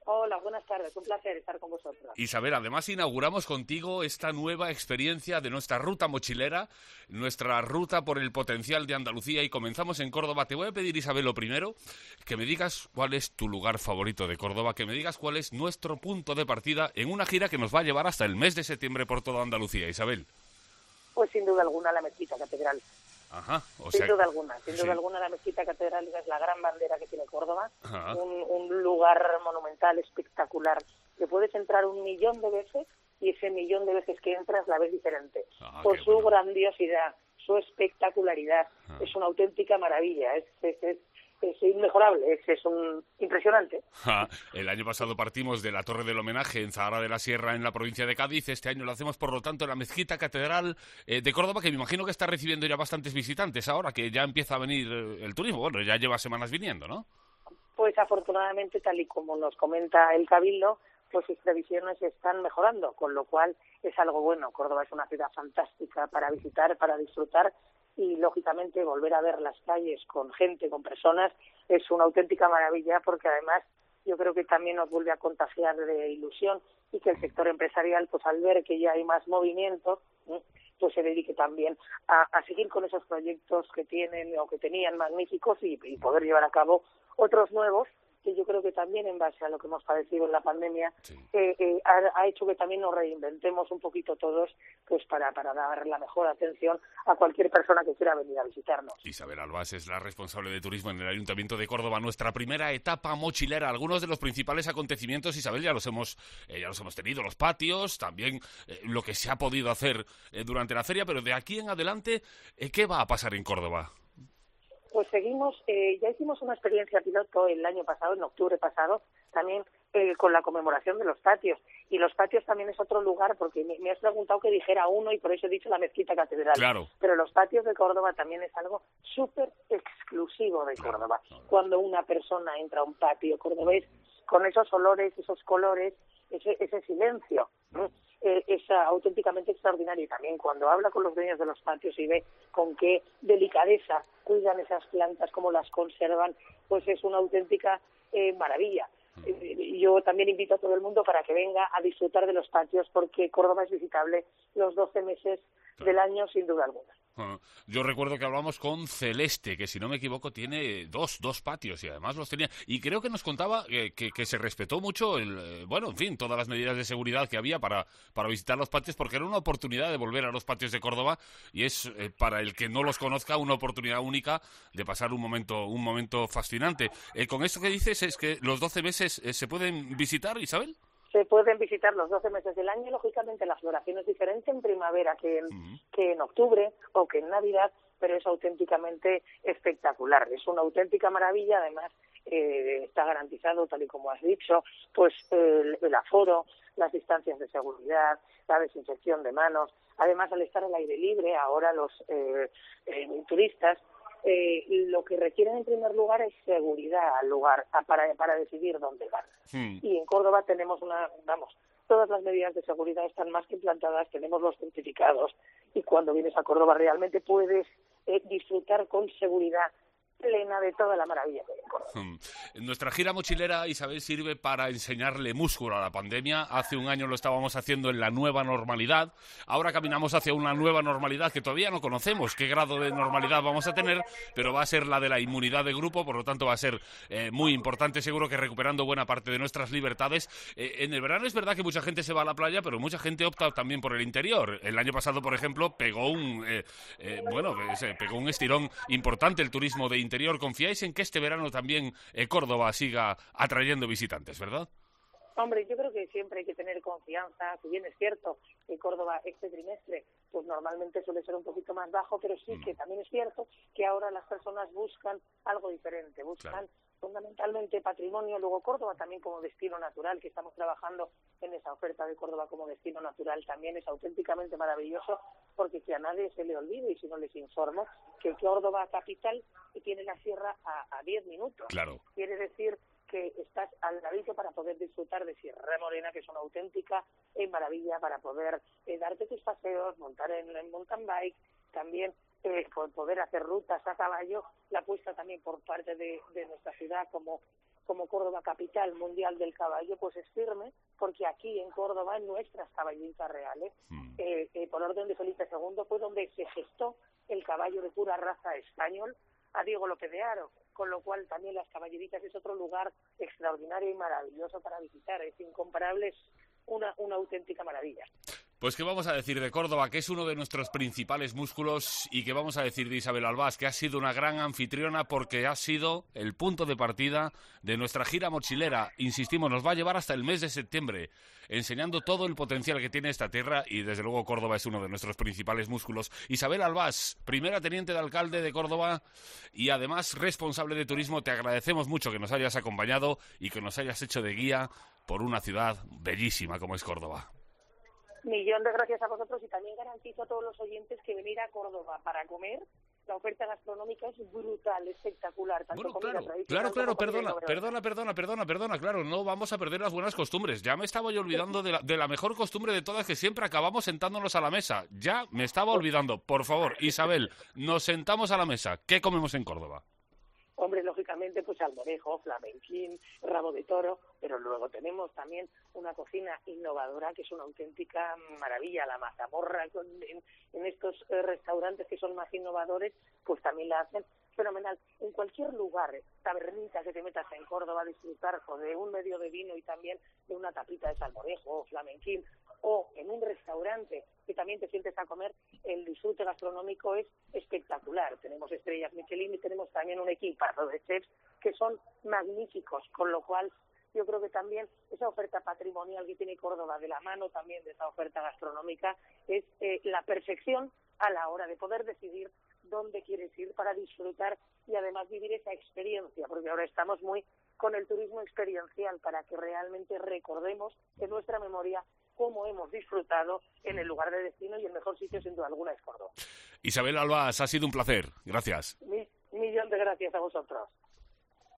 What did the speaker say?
Hola, buenas tardes, un placer estar con vosotros. Isabel, además inauguramos contigo esta nueva experiencia de nuestra ruta mochilera, nuestra ruta por el potencial de Andalucía, y comenzamos en Córdoba. Te voy a pedir, Isabel, lo primero, que me digas cuál es tu lugar favorito de Córdoba, que me digas cuál es nuestro punto de partida en una gira que nos va a llevar hasta el mes de septiembre por toda Andalucía, Isabel. Pues sin duda alguna la Mezquita Catedral. Ajá, sin duda alguna la Mezquita Catedral es la gran bandera que tiene Córdoba, un lugar monumental, espectacular, que puedes entrar 1.000.000 de veces y ese 1.000.000 de veces que entras la ves diferente, por su grandiosidad, su espectacularidad, es una auténtica maravilla, es inmejorable, es impresionante. El año pasado partimos de la Torre del Homenaje en Zahara de la Sierra, en la provincia de Cádiz. Este año lo hacemos, por lo tanto, en la Mezquita Catedral de Córdoba, que me imagino que está recibiendo ya bastantes visitantes ahora, que ya empieza a venir el turismo. Bueno, ya lleva semanas viniendo, ¿no? Pues afortunadamente, tal y como nos comenta el Cabildo, pues sus previsiones están mejorando, con lo cual es algo bueno. Córdoba es una ciudad fantástica para visitar, para disfrutar, y lógicamente volver a ver las calles con gente, con personas, es una auténtica maravilla, porque además yo creo que también nos vuelve a contagiar de ilusión, y que el sector empresarial, pues al ver que ya hay más movimiento, pues se dedique también a seguir con esos proyectos que tienen o que tenían magníficos, y poder llevar a cabo otros nuevos, que yo creo que también, en base a lo que hemos padecido en la pandemia, ha hecho que también nos reinventemos un poquito todos, pues para dar la mejor atención a cualquier persona que quiera venir a visitarnos. Isabel Albás es la responsable de turismo en el Ayuntamiento de Córdoba. Nuestra primera etapa mochilera. Algunos de los principales acontecimientos, Isabel, ya los hemos tenido, los patios, también lo que se ha podido hacer durante la feria, pero de aquí en adelante, ¿qué va a pasar en Córdoba? Pues seguimos, ya hicimos una experiencia piloto el año pasado, en octubre pasado, también con la conmemoración de los patios. Y los patios también es otro lugar, porque me has preguntado que dijera uno y por eso he dicho la Mezquita Catedral. Claro. Pero los patios de Córdoba también es algo súper exclusivo de Córdoba. Cuando una persona entra a un patio cordobés, con esos olores, esos colores, ese silencio, es auténticamente extraordinario. Y también cuando habla con los dueños de los patios y ve con qué delicadeza cuidan esas plantas, cómo las conservan, pues es una auténtica maravilla. Yo también invito a todo el mundo para que venga a disfrutar de los patios, porque Córdoba es visitable los 12 meses del año, sin duda alguna. Yo recuerdo que hablamos con Celeste, que si no me equivoco tiene dos patios, y además los tenía. Y creo que nos contaba que se respetó mucho todas las medidas de seguridad que había para visitar los patios, porque era una oportunidad de volver a los patios de Córdoba, y es, para el que no los conozca, una oportunidad única de pasar un momento fascinante. Con esto que dices, es que los 12 meses se pueden visitar, Isabel. Se pueden visitar los 12 meses del año. Lógicamente la floración es diferente en primavera que en octubre o que en Navidad, pero es auténticamente espectacular. Es una auténtica maravilla. Además, está garantizado, tal y como has dicho, pues el aforo, las distancias de seguridad, la desinfección de manos. Además, al estar al aire libre, ahora los turistas lo que requieren en primer lugar es seguridad al lugar para decidir dónde van. Y en Córdoba tenemos todas las medidas de seguridad están más que implantadas, tenemos los certificados, y cuando vienes a Córdoba realmente puedes disfrutar con seguridad plena de toda la maravilla que hay en Córdoba. Nuestra gira mochilera, Isabel, sirve para enseñarle músculo a la pandemia. Hace un año lo estábamos haciendo en la nueva normalidad. Ahora caminamos hacia una nueva normalidad que todavía no conocemos qué grado de normalidad vamos a tener, pero va a ser la de la inmunidad de grupo, por lo tanto va a ser muy importante, seguro que recuperando buena parte de nuestras libertades. En el verano es verdad que mucha gente se va a la playa, pero mucha gente opta también por el interior. El año pasado, por ejemplo, pegó un estirón importante el turismo de interior. ¿Confiáis en que este verano también Córdoba siga atrayendo visitantes, verdad? Hombre, yo creo que siempre hay que tener confianza. Si bien es cierto que Córdoba este trimestre pues normalmente suele ser un poquito más bajo, pero sí que también es cierto que ahora las personas buscan algo diferente, buscan fundamentalmente patrimonio. Luego Córdoba también como destino natural, que estamos trabajando en esa oferta de Córdoba como destino natural, también es auténticamente maravilloso, porque que a nadie se le olvide, y si no les informo, que Córdoba capital tiene la sierra a 10 minutos. Claro. Quiere decir que estás al ladito para poder disfrutar de Sierra Morena, que es una auténtica maravilla para poder darte tus paseos, montar en mountain bike, también poder hacer rutas a caballo, la apuesta también por parte de nuestra ciudad como como Córdoba, capital mundial del caballo, pues es firme, porque aquí en Córdoba, en nuestras caballitas reales, por orden de Felipe II, fue donde se gestó el caballo de pura raza español a Diego López de Haro, con lo cual también las caballeritas es otro lugar extraordinario y maravilloso para visitar, es incomparable, es una auténtica maravilla. Pues qué vamos a decir de Córdoba, que es uno de nuestros principales músculos, y qué vamos a decir de Isabel Albás, que ha sido una gran anfitriona porque ha sido el punto de partida de nuestra gira mochilera. Insistimos, nos va a llevar hasta el mes de septiembre, enseñando todo el potencial que tiene esta tierra, y desde luego Córdoba es uno de nuestros principales músculos. Isabel Albás, primera teniente de alcalde de Córdoba y además responsable de turismo, te agradecemos mucho que nos hayas acompañado y que nos hayas hecho de guía por una ciudad bellísima como es Córdoba. Millón de gracias a vosotros, y también garantizo a todos los oyentes que venir a Córdoba para comer, la oferta gastronómica es brutal, espectacular. Tanto bueno, claro, perdona, claro, no vamos a perder las buenas costumbres. Ya me estaba yo olvidando de la mejor costumbre de todas, que siempre acabamos sentándonos a la mesa. Ya me estaba olvidando. Por favor, Isabel, nos sentamos a la mesa. ¿Qué comemos en Córdoba? Hombre, lógicamente, pues salmorejo, flamenquín, rabo de toro, pero luego tenemos también una cocina innovadora que es una auténtica maravilla. La mazamorra en estos restaurantes que son más innovadores, pues también la hacen fenomenal. En cualquier lugar, tabernita que te metas en Córdoba a disfrutar o de un medio de vino y también de una tapita de salmorejo o flamenquín, o en un restaurante que también te sientes a comer, el disfrute gastronómico es espectacular. Tenemos estrellas Michelin y tenemos también un equipazo de chefs que son magníficos, con lo cual yo creo que también esa oferta patrimonial que tiene Córdoba, de la mano también de esa oferta gastronómica, es la perfección a la hora de poder decidir dónde quieres ir para disfrutar y además vivir esa experiencia, porque ahora estamos muy con el turismo experiencial, para que realmente recordemos en nuestra memoria cómo hemos disfrutado en el lugar de destino, y el mejor sitio sin duda alguna es Córdoba. Isabel Albás, ha sido un placer. Gracias. Millón de gracias a vosotros.